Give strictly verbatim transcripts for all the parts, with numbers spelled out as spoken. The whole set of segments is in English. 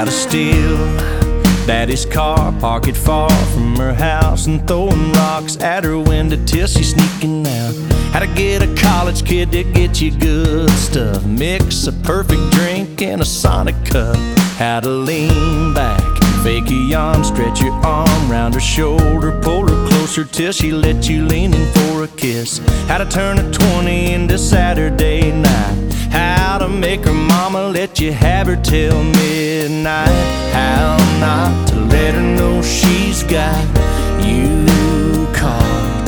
to steal Daddy's car, park it far from her house, and throwing rocks at her window till she's sneaking out. How to get a college kid to get you good stuff, mix a perfect drink in a Sonic cup. How to lean back, fake a yawn, stretch your arm round her shoulder, pull her closer till she let you lean in for a kiss. How to turn a twenty into Saturday night, how to make her mama let you have her till midnight. How not to let her know she's got you caught.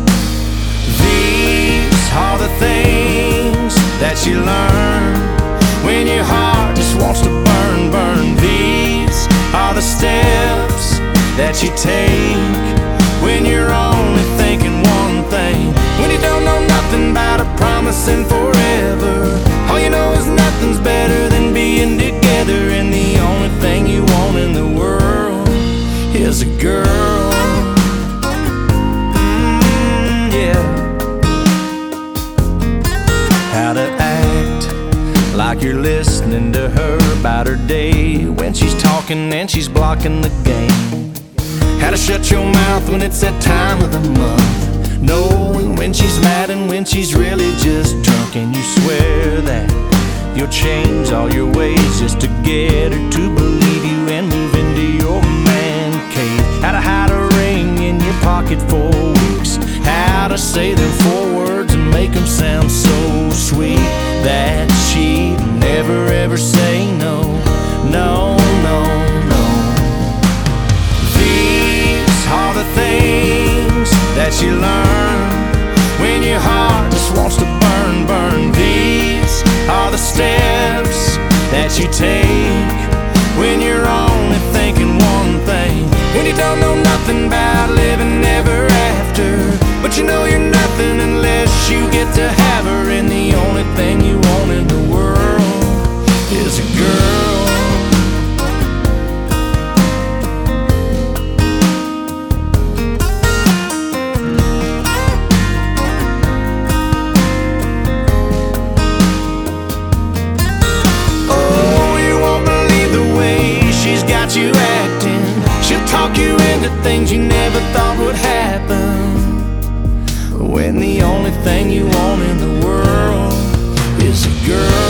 These are the things that you learn when your heart just wants to burn, burn. These are the steps that you take when you're only thinking one thing. When you don't know nothing about a promising forever, all you know is nothing's better than being together, and the only thing you want in the world is a girl. Mm, yeah. How to act like you're listening to her about her day when she's talking and she's blocking the game. How to shut your mouth when it's that time of the month, knowing when she's mad and when she's really just drunk. And you swear that you'll change all your ways just to get her to believe you and move into your man cave. How to hide a ring in your pocket for weeks, how to say them four words and make them sound so sweet that she'd never ever say no, no, no, no. These are the things that you learn when your heart just wants to burn, burn. These are the steps that you take when you're only thinking one thing. When you don't know nothing about living ever after, but you know you're nothing unless you get to have her, and the only thing you want in the world is a girl. You acting, she'll talk you into things you never thought would happen, when the only thing you want in the world is a girl.